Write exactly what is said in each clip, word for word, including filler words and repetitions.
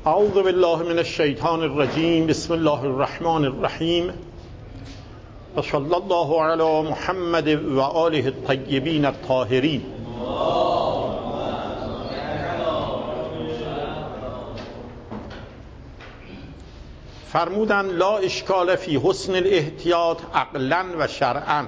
اعوذ بالله من الشیطان الرجیم. بسم الله الرحمن الرحیم و صلی الله علی محمد و آله الطیبین الطاهرین. فرمودن لا اشکال فی حسن الاحتیاط عقلا و شرعا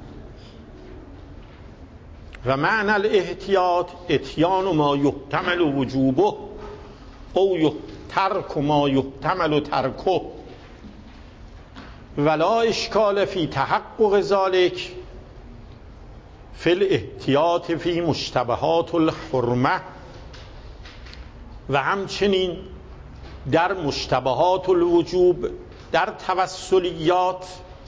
و معنی الاحتیاط اتیان ما یحتمل وجوبه او ترک ما یحتمل ترکه ولا اشکال فی تحقق ذلک فی الاحتیاط فی مشتبهات الحرمه و همچنین در مشتبهات الوجوب در توسلیات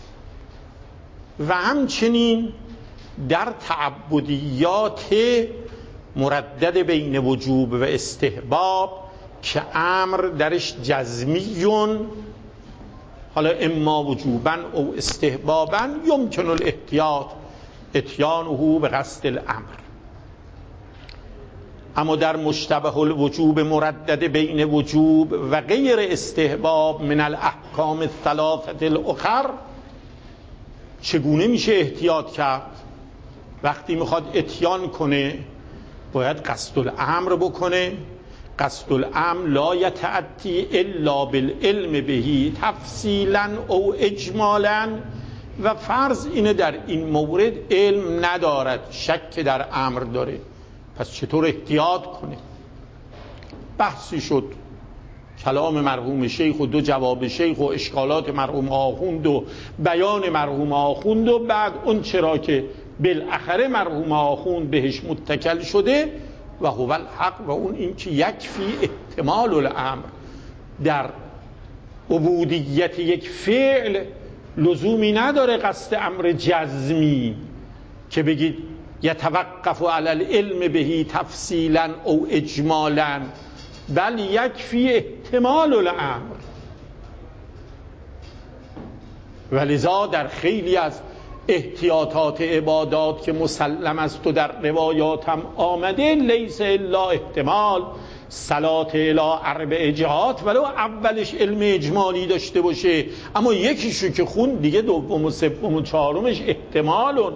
و همچنین در تعبدیات مردد بین وجوب و استحباب که امر درش جزمیون، حالا اما وجوبا او استحبابا، یمکن الاحتیاط اتیانه به قصد الامر. اما در مشتبه الوجوب مردد بین وجوب و غیر استحباب من الاحکام الثلاثه الاخر چگونه میشه احتیاط کرد؟ وقتی میخواد اتیان کنه باید قصد الامر بکنه. قصد الامر لا یتأتی الا بالعلم بهی تفصیلا او اجمالا، و فرض اینه در این مورد علم ندارد، شک در امر داره، پس چطور احتیاط کنه؟ بحثی شد، کلام مرحوم شیخ و دو جواب شیخ و اشکالات مرحوم آخوند و بیان مرحوم آخوند و بعد اون چرا که بالاخره مرحوم آخوند بهش متکل شده و هو الحق، و اون این که یکفی احتمال الامر. در عبودیت یک فعل لزومی نداره قصد امر جزمی که بگید یتوقف علی العلم بهی تفصیلا او اجمالا، بل یکفی احتمال الامر. ولذا در خیلی از احتیاطات عبادات که مسلم است و در روایات هم آمده لیس الا احتمال، صلات الی اربع جهات، ولو اولش علم اجمالی داشته باشه اما یکیشو که خون دیگه دوم و سوم و چهارمش احتمالون.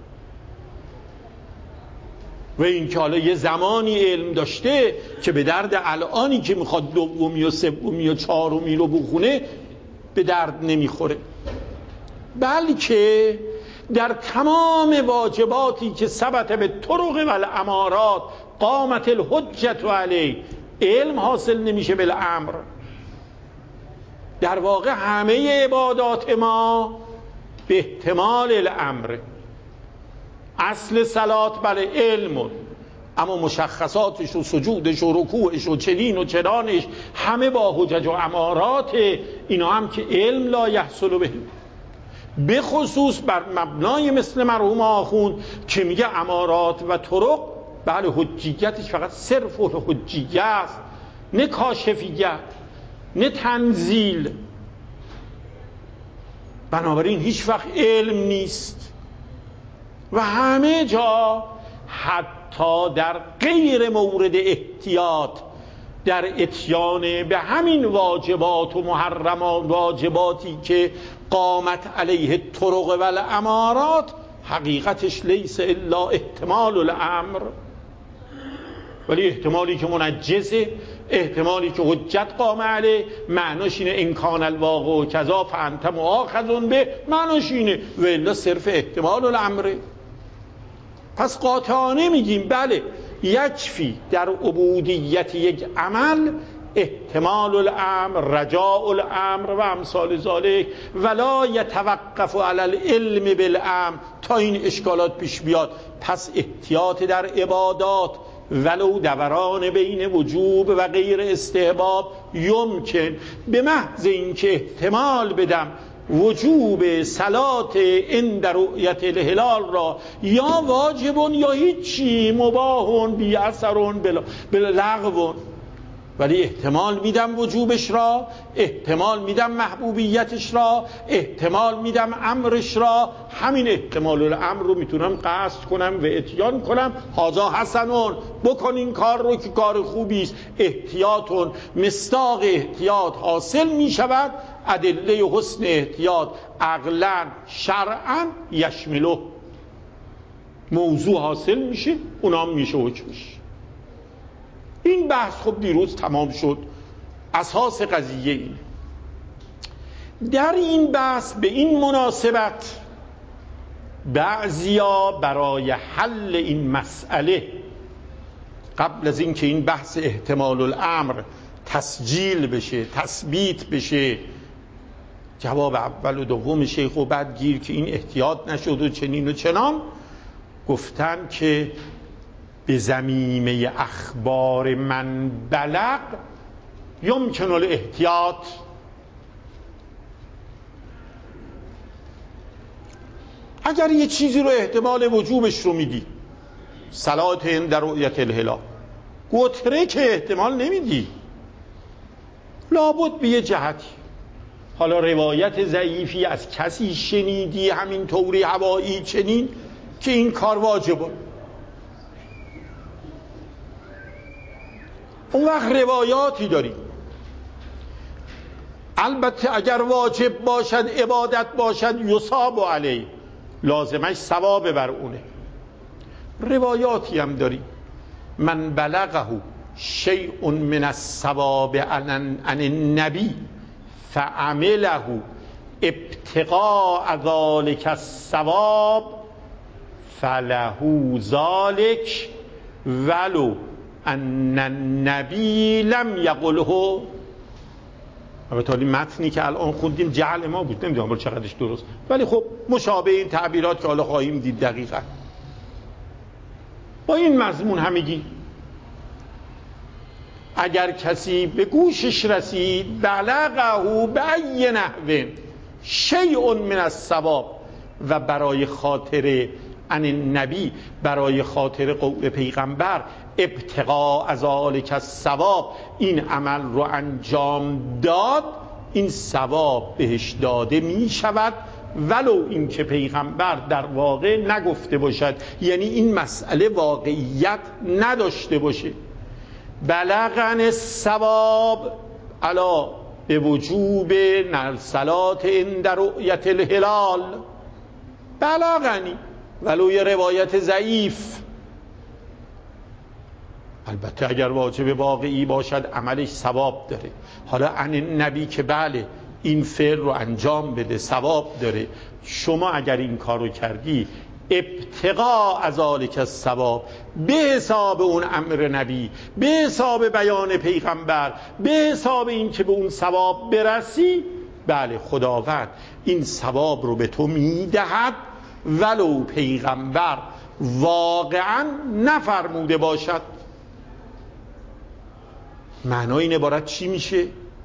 و این که حالا یه زمانی علم داشته که به درد الانی که میخواد دومی و سومی و چهارمی رو بخونه به درد نمیخوره، بلکه در تمام واجباتی که ثبت به طرق و الامارات قامت الحجت علیه علم حاصل نمیشه بالامر. در واقع همه عبادات ما به احتمال الامر. اصل صلات بله علم، اما مشخصاتش و سجودش و رکوعش و چلین و چرانش همه با حجج و امارات، اینا هم که علم لا یحصل به، به خصوص بر مبنای مثل مرحوم آخوند که میگه امارات و طرق بله حجیتش فقط صرف و حجیه است، نه کاشفیت نه تنزیل. بنابراین هیچ وقت علم نیست. و همه جا حتی در غیر مورد احتیاط در اتیان به همین واجبات و محرمات، واجباتی که قامت علیه طرق و الامارات، حقیقتش لیس الا احتمال الامر، ولی احتمالی که منجزه، احتمالی که حجت قام علیه، معناش اینه امکان الواقع و کذا فانت مؤاخذ به، معناش اینه، و الا صرف احتمال الامره. پس قاطعانه میگیم بله یکفی در عبودیت یک عمل احتمال الامر، رجاء الامر و امثال ذالک، ولا یتوقف علی العلم بالامر تا این اشکالات پیش بیاد. پس احتیاط در عبادات ولو دوران بین وجوب و غیر استحباب یمکن، به محض اینکه احتمال بدم وجوب صلات عند رؤیت الهلال را یا واجبون یا هیچی، مباحون بی اثرون بلا, بلا لغوون، ولی احتمال میدم وجوبش را، احتمال میدم محبوبیتش را، احتمال میدم امرش را. همین احتمال الامر رو میتونم قصد کنم و اتیان کنم. هازا حسنون، بکن این کار رو که کار خوبی است. احتیاطون، مصداق احتیاط حاصل میشود. ادله حسن احتیاط عقلا شرعا یشمله، موضوع حاصل میشه، اونام میشه حکمش. این بحث خب دیروز تمام شد. اساس قضیه اینه. در این بحث به این مناسبت بعضیا برای حل این مسئله قبل از اینکه این بحث احتمال الامر تسجیل بشه، تثبیت بشه، جواب اول و دوم شیخ و بعد گیر که این احتیاط نشد و چنین و چنان، گفتن که به زمینه اخبار من بلغ یمکن الاحتیاط. اگر یه چیزی رو احتمال وجوبش رو میدی، صلات عند رؤیت الهلال، گتره که احتمال نمیدی، لابد به یه جهتی. حالا روایت ضعیفی از کسی شنیدی همین طوری هوایی چنین که این کار واجبه، اون وقت روایاتی داریم. البته اگر واجب باشد، عبادت باشد، یصاب علیه، لازمش ثواب بر اونه. روایاتی هم داریم من بلغه شیء من الثواب عن النبی فعمله ابتغاء ذلك الثواب فله ذلك ولو ان النبی لم یقله. البته این متنی که الان خوندیم جعل ما بود، نمیدونم چقدرش درست، ولی خب مشابه این تعبیرات که حالا خواهیم دید دقیقا با این مضمون همگی. اگر کسی به گوشش رسید بلغه بأی نحو شیء من الثواب، و برای خاطر عن النبی، برای خاطر قول پیغمبر، ابتغاء ذلک الثواب، این عمل رو انجام داد، این ثواب بهش داده می شود ولو این که پیغمبر در واقع نگفته باشد، یعنی این مسئله واقعیت نداشته باشه. بلغن الثواب علا به وجوب صلات عند رؤیت الهلال، بلغنی ولو یه روایت ضعیف. البته اگر واجب واقعی باشد عملش ثواب داره. حالا عن نبی که بله این فعل رو انجام بده ثواب داره، شما اگر این کار رو کردی ابتغاء ذلک الثواب، به حساب اون امر نبی، به حساب بیان پیغمبر، به حساب این که به اون ثواب برسی، بله خداوند این ثواب رو به تو میدهد ولو پیغمبر واقعا نفرموده باشد. معنای این عبارت چی میشه؟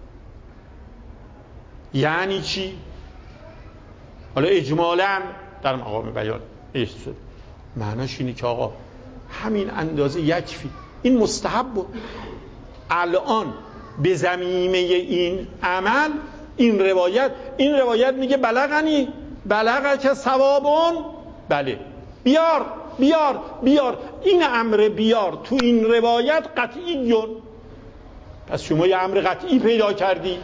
یعنی چی؟ حالا اجمالاً در مقام بیان شد. معناش اینه که آقا همین اندازه یکفی، این مستحب بود. الان به زمینه این عمل این روایت این روایت میگه بلغنی بلغه که ثوابون، بله بیار بیار بیار، این امر بیار تو این روایت قطعیون. پس شما یه امر قطعی پیدا کردی.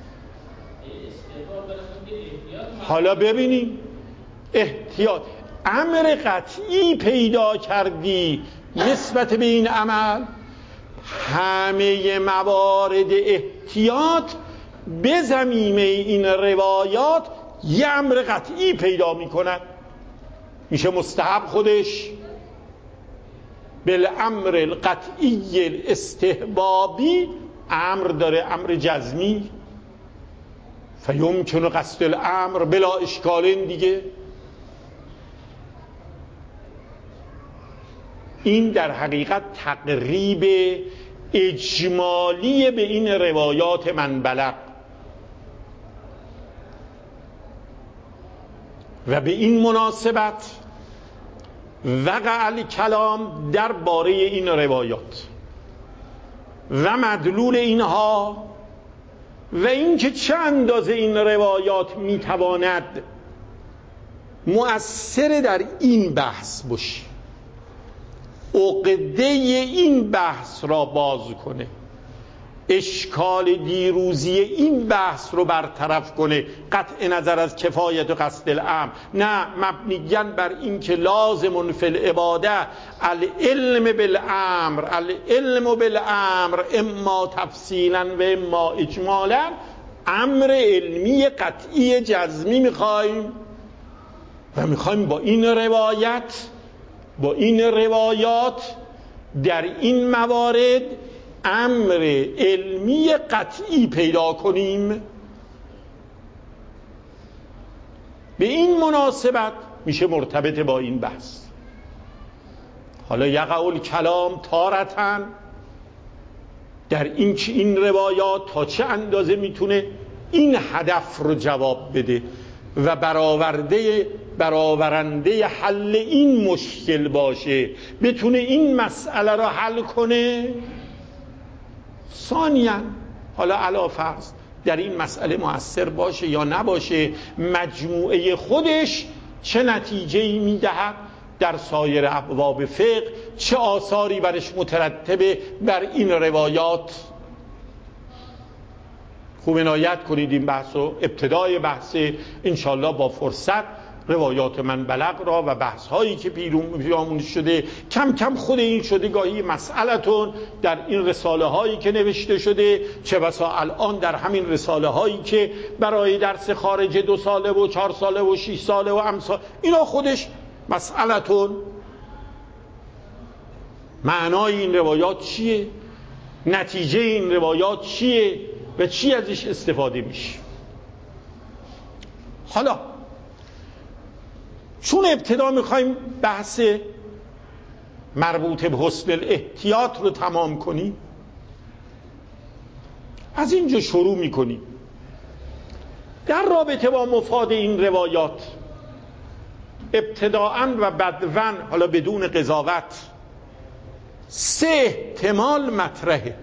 حالا ببینیم احتیاط، امر قطعی پیدا کردی نسبت به این عمل. همه موارد احتیاط به زمینه این روایات یه امر قطعی پیدا میکنن، میشه مستحب خودش. بالامر القطعی الاستحبابی امر داره، امر جزمی، فیمکن قصد الامر بلا اشکالین دیگه. این در حقیقت تقریب اجمالی به این روایات من بلغ و به این مناسبت وقع الکلام در باره این روایات. و مدلول اینها و اینکه چه اندازه این روایات میتواند مؤثر در این بحث باشه، عقده این بحث را باز کنه، اشکال دیروزی این بحث رو برطرف کنه، قطع نظر از کفایت و قصد الامر، نه مبنیاً بر این که لازم فی العباده العلم بالامر، العلم بالامر اما تفصیلا و اما اجمالا، امر علمی قطعی جزمی میخوایم و میخوایم با این روایت با این روایات در این موارد امر علمی قطعی پیدا کنیم. به این مناسبت میشه مرتبط با این بحث. حالا یقع الکلام تارتن در این که این روایات تا چه اندازه میتونه این هدف رو جواب بده و برآورده برآورنده حل این مشکل باشه، بتونه این مسئله رو حل کنه. ثانیاً حالا علی فرض در این مسئله مؤثر باشه یا نباشه، مجموعه خودش چه نتیجه‌ای میدهد در سایر ابواب فقه، چه آثاری برش مترتبه بر این روایات. خوب عنایت کنید این بحثو، ابتدای بحث انشالله با فرصت روایات من بلغ را و بحث هایی که پیرامون شده کم کم خود این شده گاهی مسئلتون در این رساله هایی که نوشته شده، چه بسا الان در همین رساله هایی که برای درس خارج دو ساله و چهار ساله و شش ساله و امثال، اینا خودش مسئلتون معنای این روایات چیه، نتیجه این روایات چیه و چی ازش استفاده میشه. حالا چون ابتدا میخوایم بحث مربوط به حسن الاحتیاط رو تمام کنیم، از اینجا شروع میکنیم. در رابطه با مفاد این روایات ابتداءً و بدواً، حالا بدون قضاوت، سه احتمال مطرحه.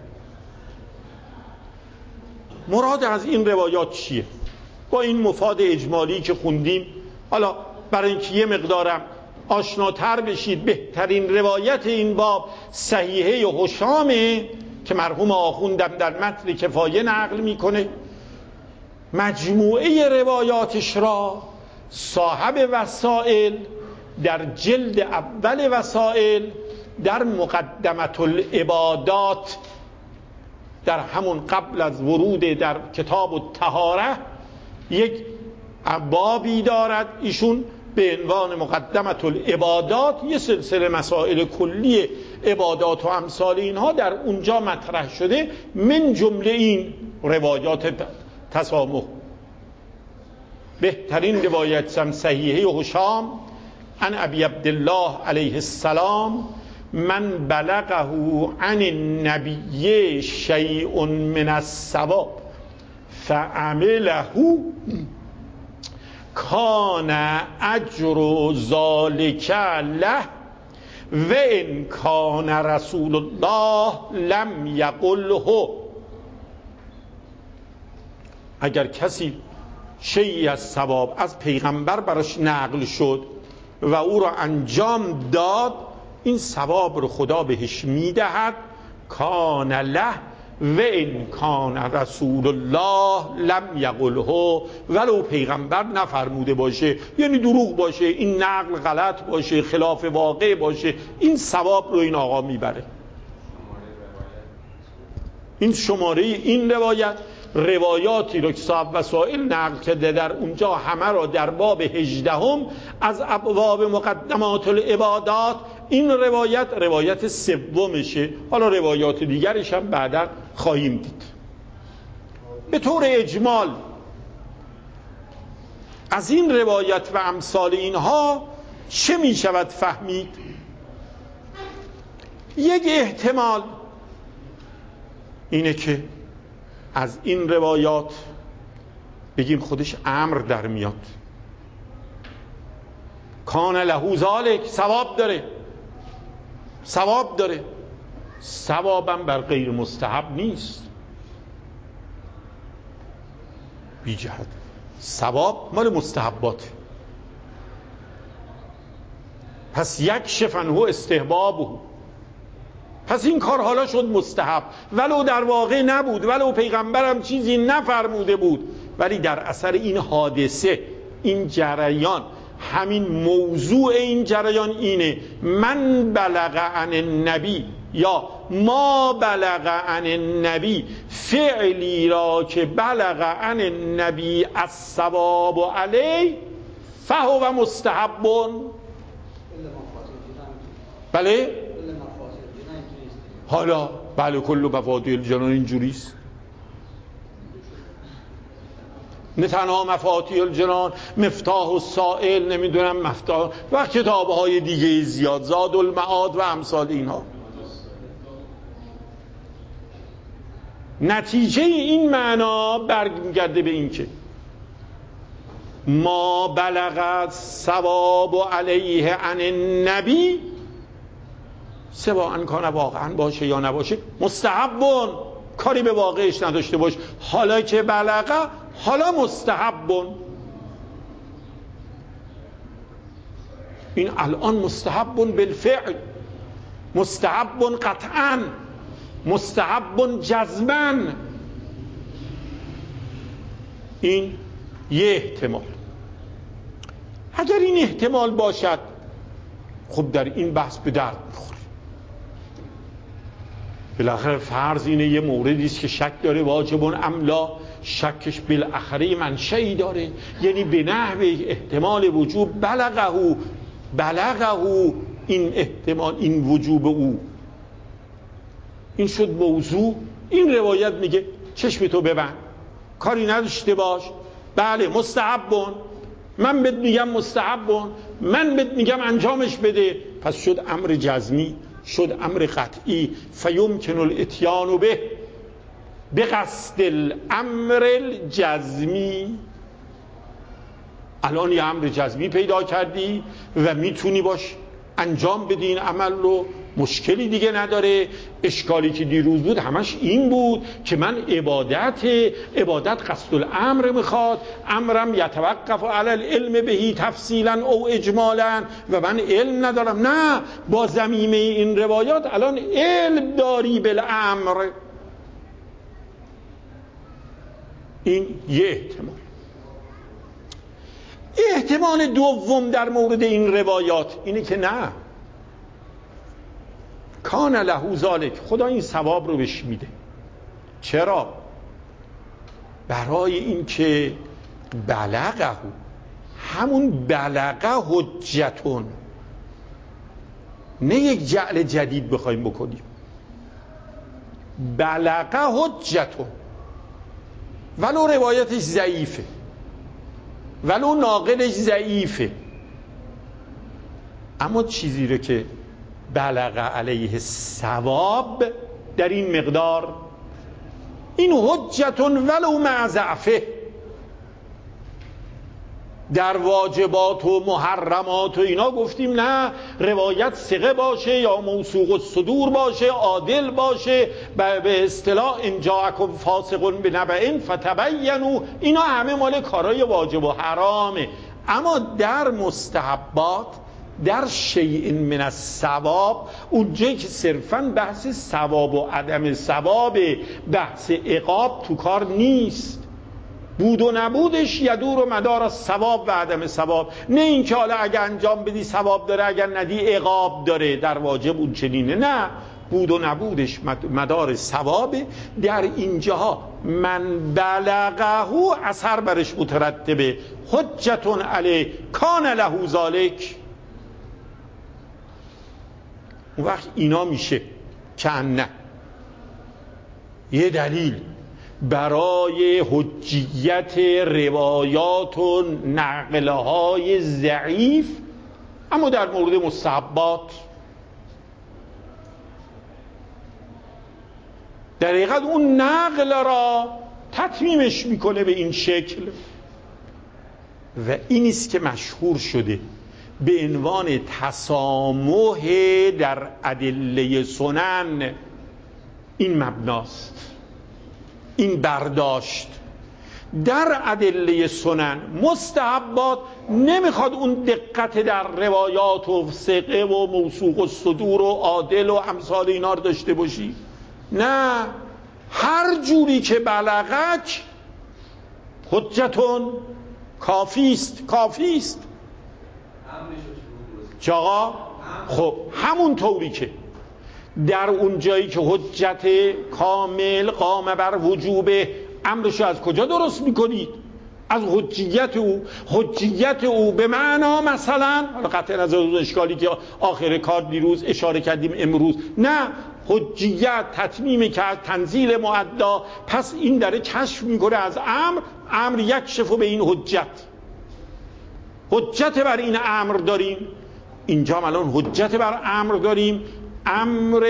مراد از این روایات چیه؟ با این مفاد اجمالی که خوندیم، حالا برای اینکه یه مقدارم آشناتر بشید، بهترین روایت این باب صحیحه هشامه که مرحوم آخوندم در متن کفایه نقل میکنه. مجموعه روایاتش را صاحب وسائل در جلد اول وسائل در مقدمة العبادات، در همون قبل از ورود در کتاب الطهاره، یک بابی دارد ایشون به عنوان مقدمة العبادات، یه سلسله مسائل کلی عبادات و امثال اینها در اونجا مطرح شده، من جمله این روایات تسامح. بهترین روایت هم صحیحه هشام عن ابی عبدالله علیه السلام، من بلغه عن النبی شیء من الثواب فعمله کان اجر ذلک له و ان کان رسول الله لم یقله. اگر کسی شیئی از ثواب از پیغمبر براش نقل شد و او را انجام داد، این ثواب رو خدا بهش میدهد. کان له و ان کان رسول الله لم یقله، ولو پیغمبر نفرموده باشه، یعنی دروغ باشه، این نقل غلط باشه، خلاف واقع باشه، این ثواب رو این آقا میبره. این شماره این روایت، روایاتی رو که صاحب وسائل نقل کرده در اونجا همه را در باب هجدهم از ابواب مقدمات العبادات، این روایت روایت سومشه. حالا روایات دیگرش هم بعدا خواهیم دید. به طور اجمال از این روایت و امثال اینها چه می شود فهمید؟ یک احتمال اینه که از این روایات بگیم خودش امر در میاد، کان له ذالک، ثواب داره، ثواب داره. ثوابم بر غیر مستحب نیست. بی جهت ثواب مال مستحبات. پس یک شفنه استحبابه، پس این کار حالا شد مستحب، ولو در واقع نبود، ولو پیغمبرم چیزی نفرموده بود، ولی در اثر این حادثه، این جریان، همین موضوع این جریان اینه من بلغ عن النبی یا ما بلغ عن النبی، فعلی را که بلغ عن النبی الثواب علی فهو مستحب. بله حالا بله کل مفاتیح الجنان اینجوریست، نه تنها مفاتیح الجنان، مفتاح السائل، نمیدونم مفتاح و کتاب‌های دیگه زیاد، زاد المعاد و امثال اینها. نتیجه این معنا برمیگرده به این که ما بلغ ثواب علیه عن النبی، سواء کان واقعا باشه یا نباشه مستحبون، کاری به واقعش نداشته باش، حالا که بلغ حالا مستحبون. این الان مستحبون بالفعل، مستحبون قطعا، مستحبون جزماً. این یه احتمال. اگر این احتمال باشد خب در این بحث به درد میخوره. بالاخره فرض اینه یه موردی است که شک داره واجبون املا، شکش بالاخره منشئی داره، یعنی به نحو احتمال وجوب بلغه بلغه این احتمال، این وجوب او، این شد موضوع. این روایت میگه چشم تو ببند، کاری نداشته باش، بله مستحبون، من بهت میگم مستحبون، من بهت میگم انجامش بده، پس شد امر جزمی، شد امر قطعی. فیمکن الاتیان به بقصد الامر الجزمی. الان یه امر جزمی پیدا کردی و میتونی باش انجام بدی این عمل رو، مشکلی دیگه نداره. اشکالی که دیروز بود همش این بود که من عبادت عبادت قصد الامر میخواد، امرم یتوقف علی العلم بهی تفصیلا او اجمالا و من علم ندارم. نه، با ضمیمه این روایات الان علم داری بالامر. این یه احتمال. احتمال دوم در مورد این روایات اینه که نه، کان له ذالک، خدا این ثواب رو بهش میده. چرا؟ برای اینکه بلغه، همون بلغه حجتون، نه یک جعل جدید بخوایم بکنیم، بلغه حجتون، ولو روایتش ضعیفه، ولو ناقلش ضعیفه، اما چیزی رو که بلغ علیه ثواب در این مقدار، این حجتون ولو مع ضعفه. در واجبات و محرمات و اینا گفتیم نه، روایت ثقه باشه یا موثوق الصدور باشه، عادل باشه، به اصطلاح ان جاءکم فاسق بنبأ فتبینوا، اینا همه مال کارهای واجب و حرامه. اما در مستحبات، در شیء من الثواب، اونجایی که صرفاً بحث ثواب و عدم ثواب، بحث عقاب تو کار نیست، بود و نبودش یدور و مدار الثواب و عدم ثواب، نه اینکه حالا اگه انجام بدی ثواب داره، اگر ندی عقاب داره. در واجب اون چنینه، نه، بود و نبودش مدار ثواب. در اینجاها من بلغه اثر برش مترتبه، حجتون علی کان له ذالک. اون وقت اینا میشه که نه یه دلیل برای حجیت روایات و نقلهای ضعیف، اما در مورد مستحبات در حقیقت اون نقل را تتمیمش میکنه به این شکل. و این است که مشهور شده به عنوان تسامح در ادله سنن. این مبناست، این برداشت. در ادله سنن مستحبات نمیخواد اون دقت در روایات و ثقه و موثوق الصدور و عادل و امثال اینا رو داشته باشی، نه، هر جوری که بلغک حجتون کافیست کافیست چاقا. خب همون طوری که در اون جایی که حجت کامل قام بر وجوب، امرشو از کجا درست میکنید؟ از حجیت او. حجیت او به معنا مثلا، حالا قطع نظر از اشکالی که آخر کار دیروز اشاره کردیم امروز، نه، حجیت تتمیم کرد تنزیل معدا، پس این داره کشف میکنه از امر، امر یک شفو به این حجت، حجت بر این امر داریم. اینجا الان حجت بر امر داریم، امر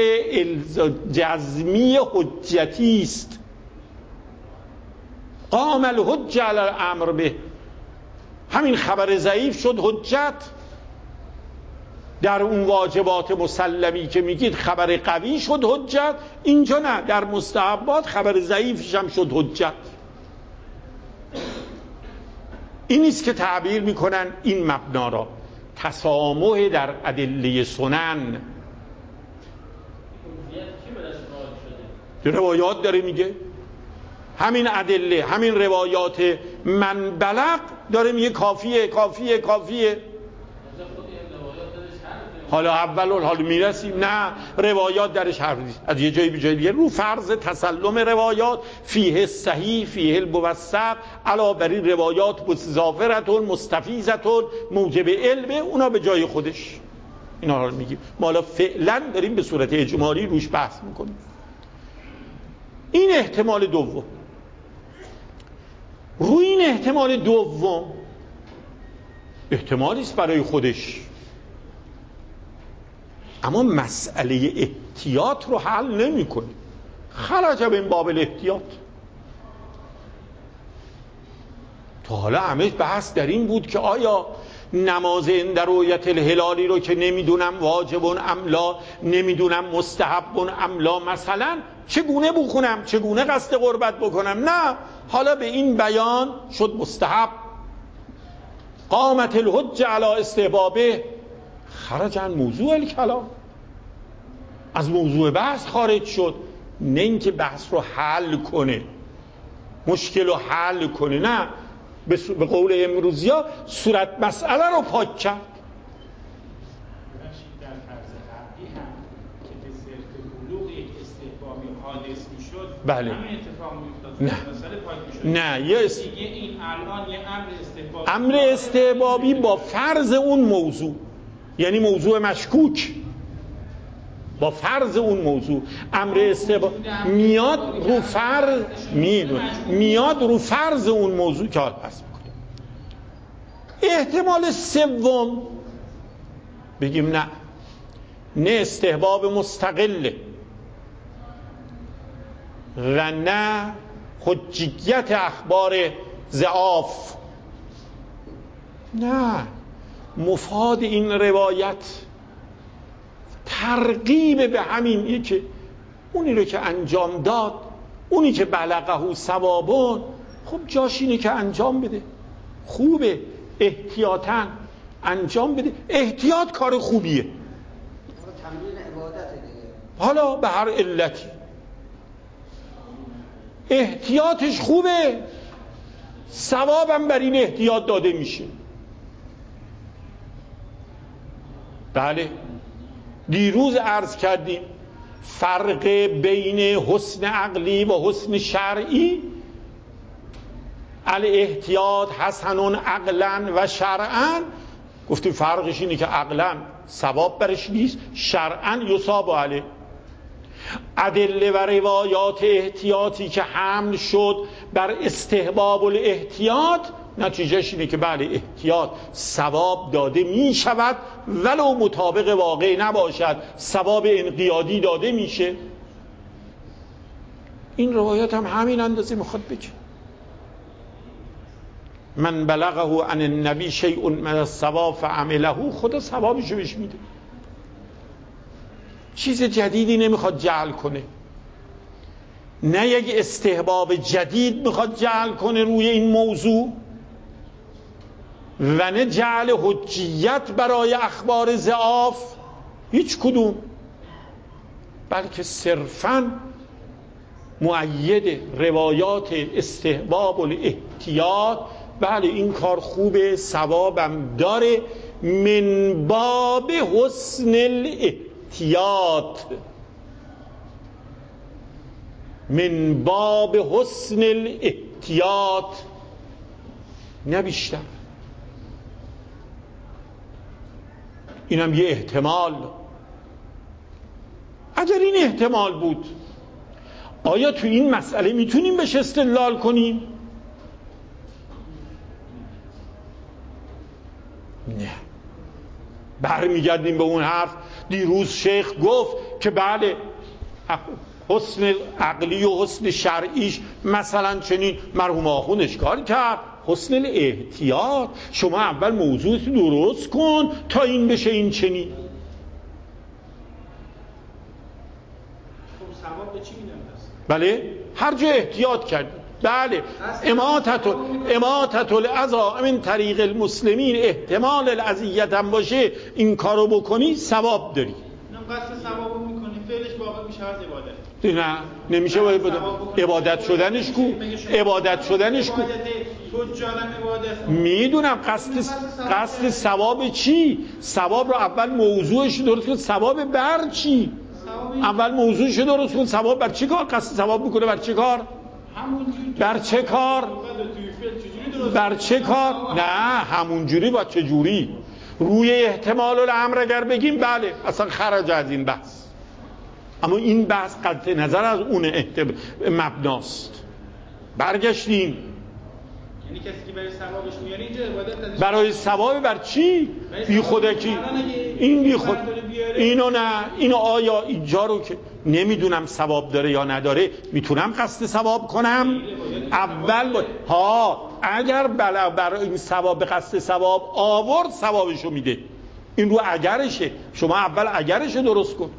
جزمی حجتی است. قام الحجه علی الامر به، همین خبر ضعیف شد حجت. در اون واجبات مسلمی که میگید خبر قوی شد حجت، اینجا نه، در مستحبات خبر ضعیفش هم شد حجت. این است که تعبیر میکنن این مبنا را تسامح در ادله سنن. روایات داره میگه، همین ادله، همین روایات من بلغ داره میگه کافیه کافیه کافیه. حالا اول حالا میرسیم، نه، روایات درش حرف نیست، از یه جایی به جای دیگه رو فرض تسلم روایات، فیه صحیح فیه الموثق، علا بر این روایات مستظافرتون مستفیضتون موجب علم، اونا به جای خودش اینا رو میگیم. ما حالا فعلا داریم به صورت اجمالی روش بحث میکنیم. این احتمال دوم. روی این احتمال دوم، احتمالی است برای خودش، اما مسئله احتیاط رو حل نمی‌کنه. خرج من باب الاحتیاط. تا حالا همه بحث در این بود که آیا نماز اند رؤیت الهلالی رو که نمیدونم واجبون املا، نمیدونم مستحبون املا، مثلا چگونه بخونم، چگونه قصد قربت بکنم؟ نه، حالا به این بیان شد مستحب. قامت الحجه علی استحبابه، خرج عن موضوع الکلام، از موضوع بحث خارج شد. نه اینکه بحث رو حل کنه، مشکل رو حل کنه، نه، به قول امروزی ها صورت مسئله رو پاک کرد. در فرض قبلی هم که به صرف بلوغ یک استحبابی حادث میشد، بله، همین اتفاق میافتاد، نه مسئله پاک میشد. نه، یه است... دیگه این الان یه امر استحبابی، امر استحبابی با فرض اون موضوع، یعنی موضوع مشکوک، با فرض اون موضوع امر استحباب میاد رو فرض، میاد رو فرض اون موضوع که حال پس میکنه. احتمال سوم بگیم نه، نه استحباب مستقله و نه حجیت اخبار ضعاف، نه، مفاد این روایت ترغیب به همین که اونی رو که انجام داد، اونی که بلغه ثوابون، خب جاش اینه که انجام بده، خوبه، احتیاطاً انجام بده. احتیاط کار خوبیه، تمرین عبادت دیگه، حالا به هر علتی احتیاطش خوبه، ثوابم بر این احتیاط داده میشه. بله، دیروز عرض کردیم فرق بین حسن عقلی و حسن شرعی، الاحتیاط حسن عقلا و شرعا، گفتیم فرقش اینه که عقلا ثواب برش نیست، شرعا یصاب علیه. ادله و روایات احتیاطی که حمل شد بر استحباب الاحتیاط، نتیجهش اینه که بله، احتیاط ثواب داده می شود ولو مطابق واقع نباشد، ثواب انقیادی داده میشه. این روایت هم همین اندازه میخواد بگه من بلغه عن النبی شیء من الثواب فعمله، خدا ثوابشو بهش میده، چیز جدیدی نمیخواد جعل کنه. نه یک استحباب جدید میخواد جعل کنه روی این موضوع و نه جعل حجیت برای اخبار ضعاف، هیچ کدوم، بلکه صرفاً مؤید روایات استحباب الاحتیاط. بله این کار خوبه، ثوابم داره، من باب حسن الاحتیاط، من باب حسن الاحتیاط، نه بیشتر. اینم یه احتمال. اگر این احتمال بود، آیا تو این مسئله میتونیم بهش استدلال کنیم؟ نه. برمیگردیم به اون حرف دیروز شیخ گفت که بله حسن عقلی و حسن شرعیش مثلا چنین، مرحوم آخوند اشکال کرد حسن الاحتیاط، شما اول موضوع درست کن تا این بشه این چنین. خب ثواب به چی میدن دست؟ بله هر جا احتیاط کردیم. بله اماتت اماتت الاذی من طریق المسلمین، احتمال الاذیت هم باشه این کارو بکنی ثواب داری. اینم قصد ثوابو میکنی، فعلش واقع میشه از عبادت. نه نمیشه باید عبادت شدنش کو، عبادت شدنش کو. میدونم قصد قصد ثواب چی؟ ثواب رو اول موضوعش درست کن، ثواب بر چی؟ اول موضوعش درست کن، ثواب بر چی کار؟ قصد ثواب میکنه بر چه کار؟ بر چه کار؟ بر چه کار؟ نه همونجوری با چه جوری؟ روی احتمال الامر اگر بگیم بله اصلا خرج از این بحث، اما این بحث قطع نظر از اون احتمال مبناست. برگشتیم یعنی کسی که برای ثوابش میاره اینجا عبادت برای ثواب بر چی؟ بی خودکی این بی خود اینو نه اینو آیا اینجا رو که نمیدونم ثواب داره یا نداره میتونم قصد ثواب کنم؟ اول با... ها اگر بلا برای این ثواب قصد ثواب آورد ثوابشو میده، این رو اگرشه، شما اول اگرشو درست کن.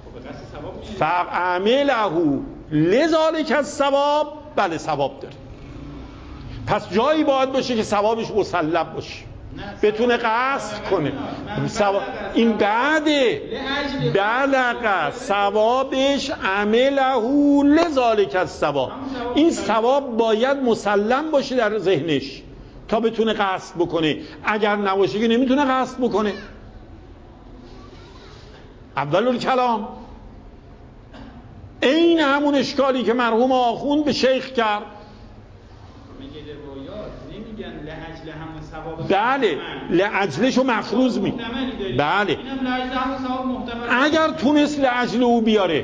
فعمله لذالک الثواب، بله ثواب داره. پس جایی باید باشه که ثوابش مسلم باشه، بتونه قصد کنه. ثواب این بعده بلغ ثوابش عمله لذالک الثواب، این ثواب باید مسلم باشه در ذهنش تا بتونه قصد بکنه، اگر نباشه که نمیتونه قصد بکنه. اول الکلام این همون اشکالی که مرحوم آخوند به شیخ کرد. بله لعجلشو مفروض می بله اگر تونست لعجل او بیاره،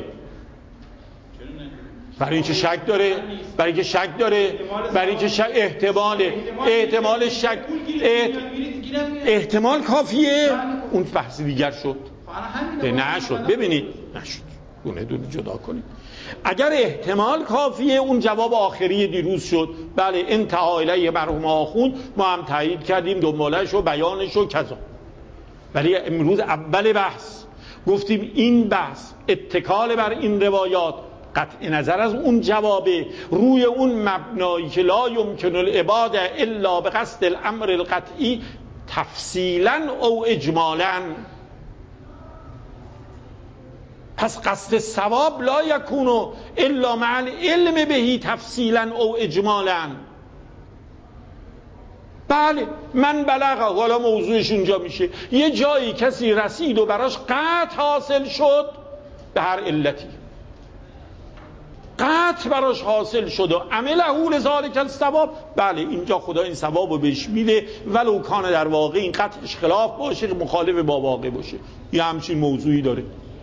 برای اینکه شک داره، برای اینکه شک داره، برای اینکه شک احتمال احتمال شک احتمال کافیه، اون بحث دیگر شد. نه شد، ببینید نشد، دونه دونه جدا کنید. اگر احتمال کافیه اون جواب آخری دیروز شد، بله انتها الیه مرحوم آخوند، ما هم تایید کردیم دنبالش و بیانش و کذا. ولی امروز اول بحث گفتیم این بحث اتکال بر این روایات قطع نظر از اون جوابه، روی اون مبنایی که لا یمکن العباده الا به قصد الامر القطعی تفصیلا او اجمالا. پس قصد ثواب لا یکونو الا مع العلم بهی تفصیلا او اجمالا. بله من بلغه، حالا موضوعش اینجا میشه یه جایی کسی رسید و براش قطع حاصل شد به هر علتی، قطع براش حاصل شد و عمله لذالک الثواب، بله اینجا خدا این ثواب رو بهش میده ولو کان در واقع این قطعش خلاف باشه، مخالف با واقع باشه. یه همچین موضوعی داره،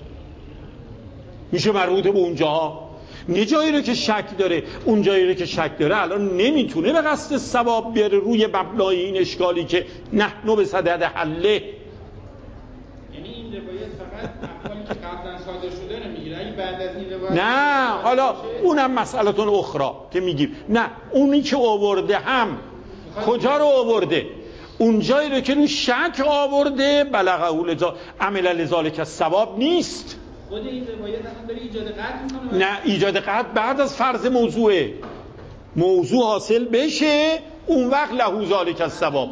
میشه مربوط به اونجاها. نه جایی رو که شک داره، اون جایی رو که شک داره الان نمیتونه به قصد ثواب بیاره روی مبنای این اشکالی که نحنو به صدد حله. یعنی این روایت فقط احوالی که قبلا صادر شده رو میگیره، اگه بعد از این روایت نه حالا اونم مسئله‌تون اخرى که میگیم، نه اونی که آورده هم کجا رو آورده؟ اون جایی رو که رو شک آورده بلغه لذا عمل لذالک الثواب نیست، خود این روایت هم داره ایجاد قطع میکنه. نه، ایجاد قطع بعد از فرض موضوعه. موضوع حاصل بشه اون وقت له ذالک الثواب.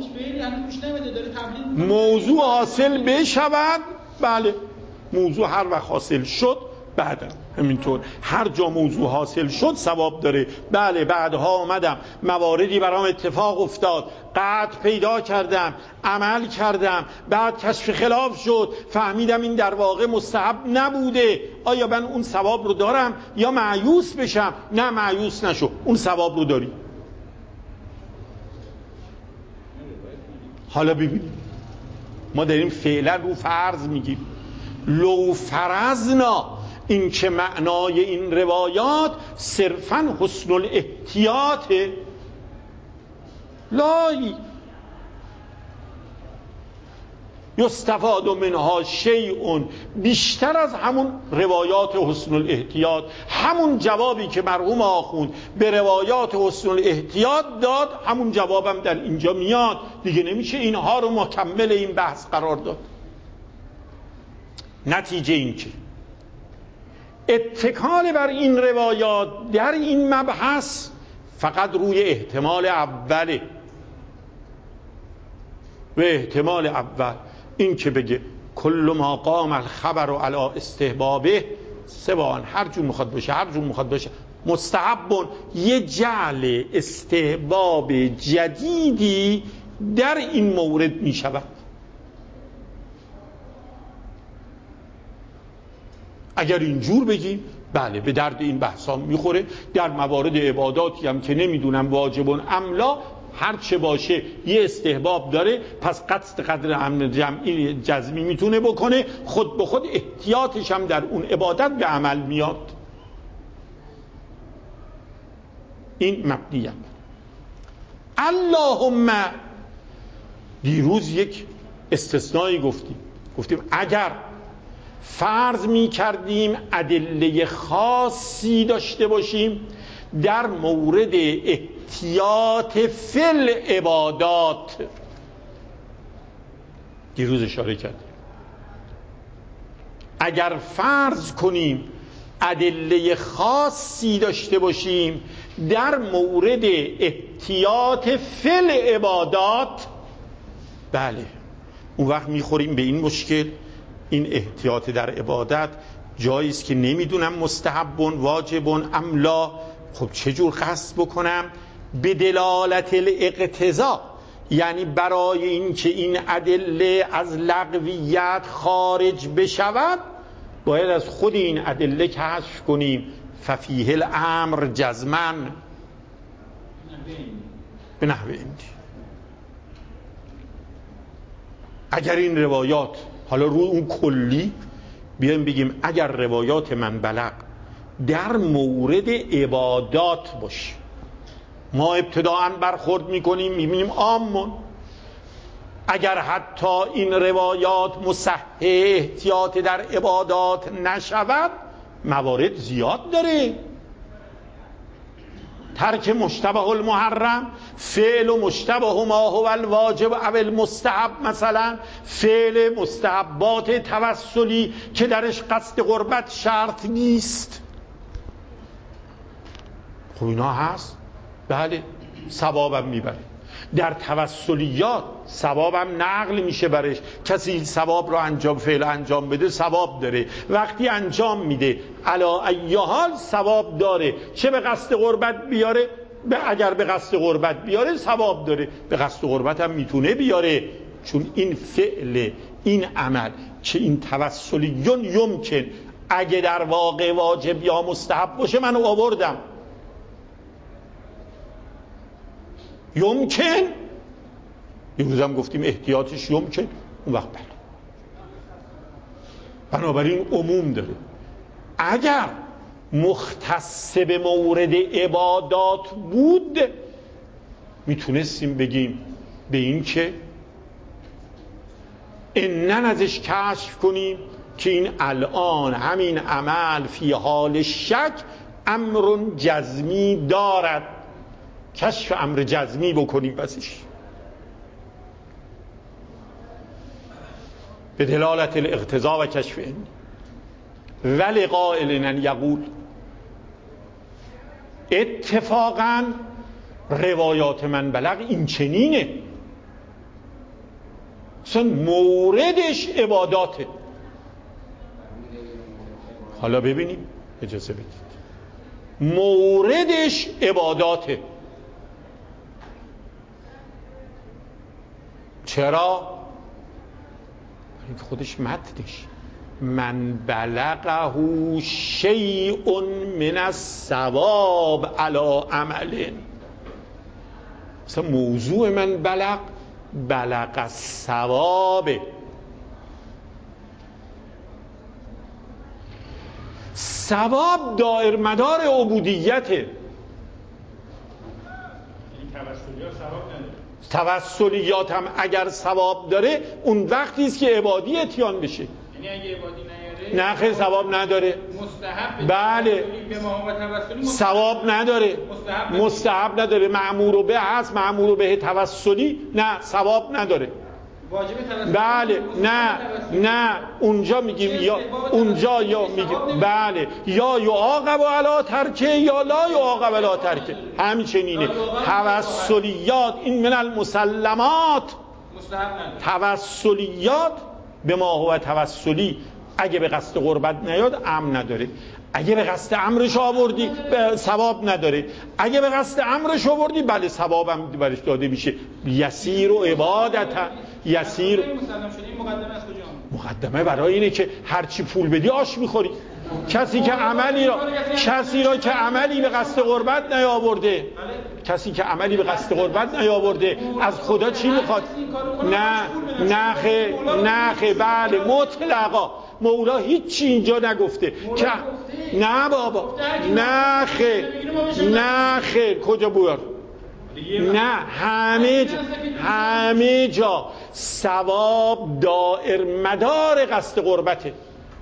موضوع حاصل بشود، بله موضوع هر وقت حاصل شد بعدم همینطور هر جا موضوع حاصل شد ثواب داره. بله بعدها آمدم مواردی برام اتفاق افتاد، قطع پیدا کردم، عمل کردم، بعد کشف خلاف شد، فهمیدم این در واقع مستحب نبوده، آیا من اون ثواب رو دارم یا مایوس بشم؟ نه مایوس نشو، اون ثواب رو داری. حالا ببینیم ما داریم فعلا رو فرض میگیم. لو فرضنا، این که معنای این روایات صرفاً حسن الاحتیاط لای یستفاد منها شیء، بیشتر از همون روایات حسن الاحتیاط، همون جوابی که مرحوم آخوند به روایات حسن الاحتیاط داد همون جوابم در اینجا میاد دیگه. نمیشه اینها رو مکمل این بحث قرار داد. نتیجه این که اتکال بر این روایات در این مبحث فقط روی احتمال اوله و احتمال اول این که بگه کل ما قام الخبر و علی استحبابه سواء، هر جور میخواد باشه هر جور میخواد باشه مستحبون، یه جعل استحباب جدیدی در این مورد میشود. اگر اینجور بگیم بله به درد این بحثا میخوره. در موارد عباداتی هم که نمیدونم واجبون املا هر چه باشه یه استحباب داره، پس قصد قدر امر جمعی جزمی میتونه بکنه، خود به خود احتیاطش هم در اون عبادت به عمل میاد. این مبنیه. اللهم دیروز یک استثنایی گفتیم، گفتیم اگر فرض می کردیم ادله خاصی داشته باشیم در مورد احتیاط فل عبادات، دیروز اشاره کردیم اگر فرض کنیم ادله خاصی داشته باشیم در مورد احتیاط فل عبادات، بله اون وقت میخوریم به این مشکل این احتیاط در عبادت جایی است که نمیدونم مستحبون واجبون املا، خب چجور قصد بکنم؟ به دلالت الاقتضا، یعنی برای این که این ادله از لغویت خارج بشود باید از خود این ادله کشف کنیم ففیه الامر جزمن به نحو اندی. اگر این روایات حالا روی اون کلی بیایم بگیم اگر روایات من بلغ در مورد عبادات باشه، ما ابتداعاً برخورد میکنیم میبینیم عامون. اگر حتی این روایات مصحح احتیاط در عبادات نشود موارد زیاد داره. ترک مشتبه المحرم، فعل و مشتبه ما هو الواجب او المستحب، مثلا فعل مستحبات توسلی که درش قصد قربت شرط نیست، خب اینا هست، بله ثوابم میبره. در توسلیات ثوابم نقل میشه برش، کسی ثواب رو انجام فعل انجام بده ثواب داره، وقتی انجام میده علا ای حال ثواب داره، چه به قصد قربت بیاره، به اگر به قصد قربت بیاره ثواب داره، به قصد قربت هم میتونه بیاره، چون این فعل این عمل که این توسلیون یمکن اگه در واقع واجب یا مستحب باشه منو آوردم، یمکن یه روزم گفتیم احتیاطش یمکن، اون وقت بله بنابراین عموم داره. اگر مختص به مورد عبادات بود میتونستیم بگیم به این که انن ازش کشف کنیم که این الان همین عمل فی حال شک امر جزمی دارد، کشف امر جزمی بکنیم بسش به دلالت الاقتضا و کشف این. ولقائل ان یقول. اتفاقا روایات من بلغ این چنینه، اصلا موردش عباداته. حالا ببینیم، اجازه بدید، موردش عباداته. چرا؟ این خودش متنش من بلغه شیء من الثواب علی عمل. مثلا موضوع من بلغ بلغ الثواب. ثواب دائر مدار عبودیته. توسلیات هم اگر ثواب داره اون وقتی است که عبادی اتیان بشه. یعنی اگه عبادی نیاره نه خیلی ثواب نداره. مستحب بله به ما و توسلی ثواب نداره. مستحب, مستحب نداره. مأمور به هست، مأمور به توسلی نه ثواب نداره. واجب توسلی بله نه نه اونجا میگیم یا اونجا یا میگیم بله یا یعاقب علی ترکه یا لا یعاقب علی ترکه. همچنینه توسلیات این من المسلمات. توسلیات به ما هو توسلی اگه به قصد قربت نیاد امن نداره. اگه به قصد امرش آوردی ثواب نداره. اگه به قصد امرش آوردی بله ثواب هم برش داده میشه. یسیر و عبادت یسیر. مقدمه برای اینه که هرچی پول بدی آش میخوری. کسی که عملی را کسی را که عملی به قصد قربت نیاورده کسی که عملی به قصد قربت نیاورده از خدا چی میخواد؟ نه نخه نخه بله مطلقا مولا هیچی اینجا نگفته که نه بابا نخه نخه کجا بیار؟ نه همه جا همه جا ثواب دائر مدار قصد قربته.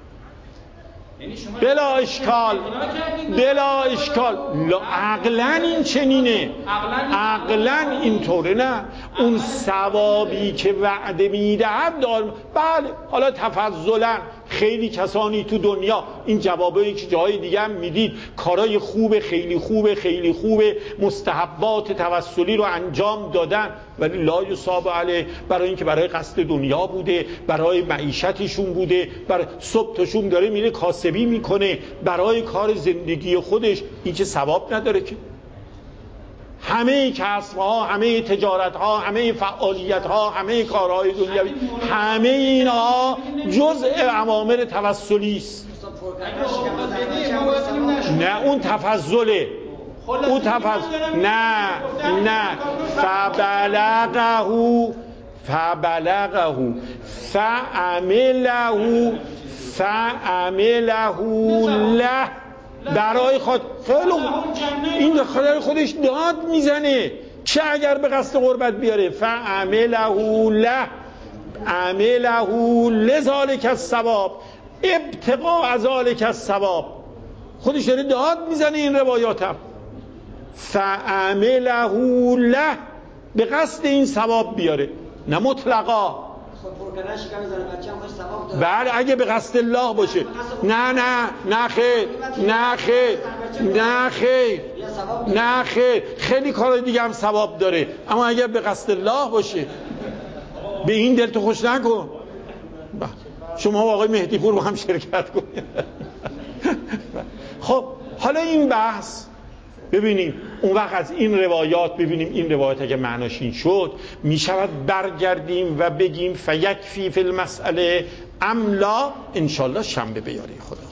بلا اشکال بلا اشکال عقلا این چنینه، عقلا اینطوره. نه اون ثوابی که وعده میدهد دار بله. حالا تفضلا خیلی کسانی تو دنیا این جوابایی که جای دیگه هم میدید کارای خوب خیلی خوب خیلی خوب مستحبات توسلی رو انجام دادن ولی لا یصاب علیه، برای اینکه برای قصد دنیا بوده، برای معیشتشون بوده، برای صبح تا شوم داره میره کاسبی میکنه برای کار زندگی خودش، این که ثواب نداره که. همه کسب‌ها، همه تجارت‌ها، همه فعالیت‌ها، همه کارهای دنیوی، همه اینها جزء اوامر توسلی است. نه اون تفضله، اون تفضل نه نه فبلغه فبلغه فعمله فعمله له برای خود خیلی این خدای خودش داد میزنه چه اگر به قصد قربت بیاره فعمله له عمله لذالک الثواب ابتغاء ذالک الثواب. خودش داره داد میزنه این روایاتم فعمله له به قصد این ثواب بیاره نه مطلقا. بله اگه به قصد الله باشه. نه نه نه خیر نه خیر نه خیر نه خیر خیلی کارهای دیگه هم ثواب داره اما اگه به قصد الله باشه به این دل تو خوش نکن. شما و آقای مهدی پور با هم شرکت کنید. خب حالا این بحث ببینیم اون وقت از این روایات ببینیم این روایت اگه معناش این شد می شود برگردیم و بگیم فیکفی فی المسئله املا. انشالله شنبه بیاری خدا.